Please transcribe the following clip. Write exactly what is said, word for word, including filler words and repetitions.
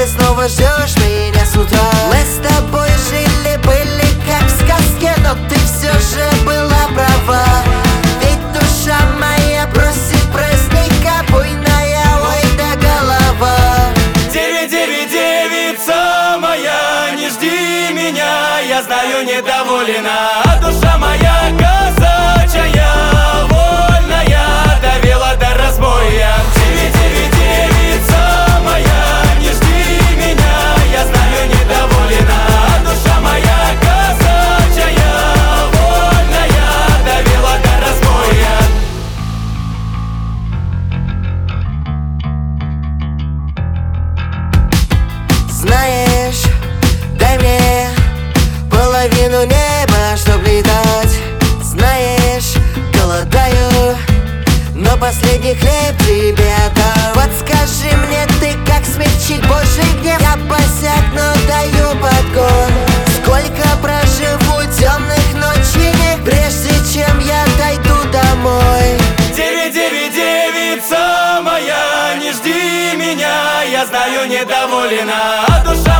ты снова ждешь меня с утра. Мы с тобой жили-были как в сказке, но ты все же была права. Ведь душа моя просит праздника, буйная, ой да голова. Девять, девять, девица моя, не жди меня, я знаю, недоволена. А душа моя казачья, вольная, довела до разбоя. Девять, девять, девица моя, не жди меня, я знаю, недоволена. А душа моя казачья, вольная, довела до разбоя. Знаешь, дай мне половину неба, чтоб летать. Знаешь, голодаю, но последний хлеб тебе отдам. Подскажи мне ты, как смягчить Божий гнев. Я босяк, но даю подгон. Сколько проживу темных ночей, прежде чем я дойду домой. Девять, девять, девица моя, не жди меня, я знаю, недоволена. А душа